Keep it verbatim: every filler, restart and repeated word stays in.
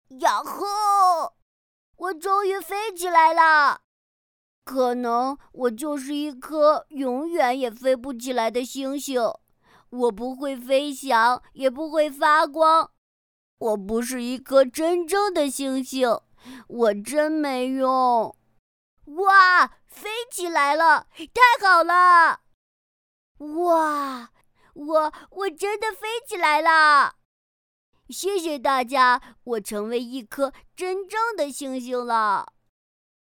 呀吼！我终于飞起来了。可能我就是一颗永远也飞不起来的星星，我不会飞翔，也不会发光。我不是一颗真正的星星，我真没用。哇，飞起来了，太好了！哇，我我真的飞起来了！谢谢大家，我成为一颗真正的星星了。